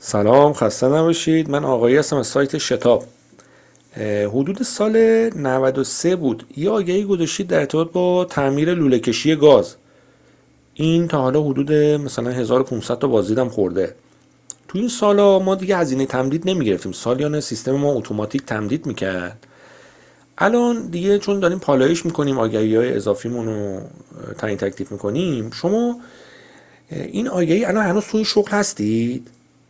سلام، خسته نباشید. من آقایی هستم از سایت شتاب. حدود سال 93 بود یه آگهی گذاشتید در ارتباط با تعمیر لوله کشی گاز. این تا حالا حدود مثلا 1500 تا بازدیدم خورده. تو این سالا ما دیگه هزینه تمدید نمیگرفتیم، سالیانه سیستم ما اتوماتیک تمدید میکرد. الان دیگه چون داریم پالایش میکنیم، آگهی های اضافیمون رو تعیین تکلیف میکنیم. شما این آگهی الان هنوز تو این شغل هستید؟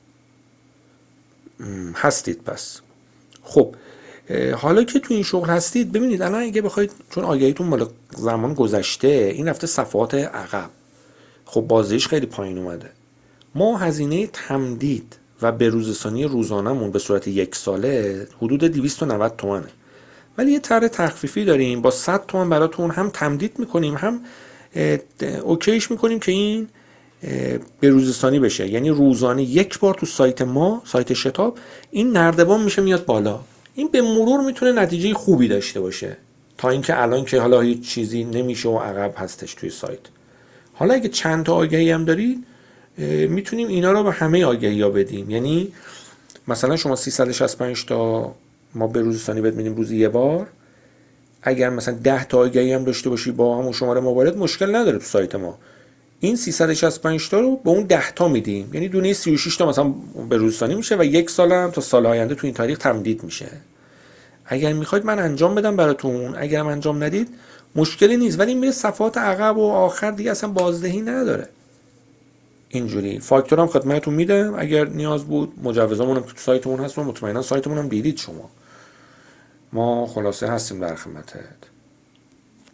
هستید پس. خب، حالا که تو این شغل هستید، ببینید الان اگه بخواید، چون آگهیتون مال زمان گذشته، این رفته صفحات عقب، خب بازدهیش خیلی پایین اومده. ما هزینه تمدید و بروزرسانی روزانمون به صورت یک ساله حدود 290 تومنه، ولی یه طرح تخفیفی داریم با 100 تومن براتون هم تمدید میکنیم، هم اوکیش میکنیم که این بروزرسانی بشه. یعنی روزانه یک بار تو سایت ما، سایت شتاب، این نردبان میشه میاد بالا. این به مرور میتونه نتیجه خوبی داشته باشه، تا اینکه الان که حالا هیچ چیزی نمیشه و عقب هستش توی سایت. حالا اگه چند تا آگهی هم دارید، میتونیم اینا رو به همه آگهی ها بدیم. یعنی مثلا شما 365 تا ما به روز ثانی بهت میدیم، روزی یه بار. اگر مثلا 10 تا آگهی هم داشته باشی با همون شماره موبایلت، مشکل نداره تو سایت ما. این 365 تا رو به اون 10 تا میدیم، یعنی دونه 36 تا مثلا به روز ثانی میشه و یک سال هم تا سال آینده تو این تاریخ تمدید میشه. اگر میخواید من انجام بدم براتون، اگرم انجام ندید مشکلی نیست، ولی میره صفحات عقب و آخر دیگه اصلا بازدهی نداره. اینجوری فاکتورم خدمتتون میدم اگر نیاز بود. مجوزامون هم تو سایتمون هست و مطمئنا سایتمون هم دیدید شما. ما خلاصه هستیم در خدمتت.